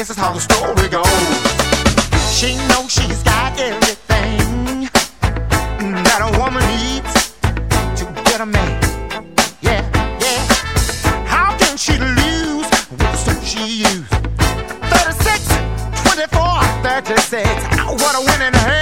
this is how the story goes. She knows she's got everything that a woman needs to get a man. Yeah, yeah. How can she lose with the suit she used? 36, 24, 36. What a winning hand.